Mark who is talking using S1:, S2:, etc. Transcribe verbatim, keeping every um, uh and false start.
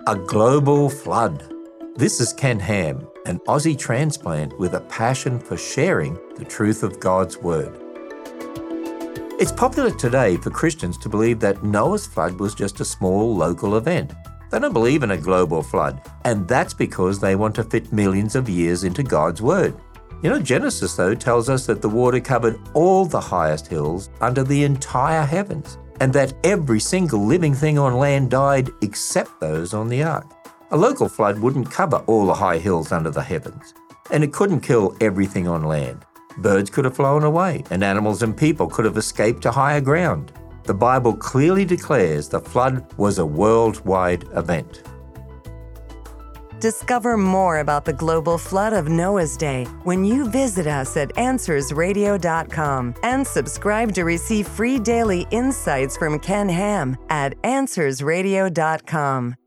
S1: A global flood. This is Ken Ham, an Aussie transplant with a passion for sharing the truth of God's Word. It's popular today for Christians to believe that Noah's flood was just a small local event. They don't believe in a global flood, and that's because they want to fit millions of years into God's Word. You know, Genesis, though, tells us that the water covered all the highest hills under the entire heavens, and that every single living thing on land died except those on the ark. A local flood wouldn't cover all the high hills under the heavens, and it couldn't kill everything on land. Birds could have flown away, and animals and people could have escaped to higher ground. The Bible clearly declares the flood was a worldwide event.
S2: Discover more about the global flood of Noah's Day when you visit us at answers radio dot com and subscribe to receive free daily insights from Ken Ham at answers radio dot com.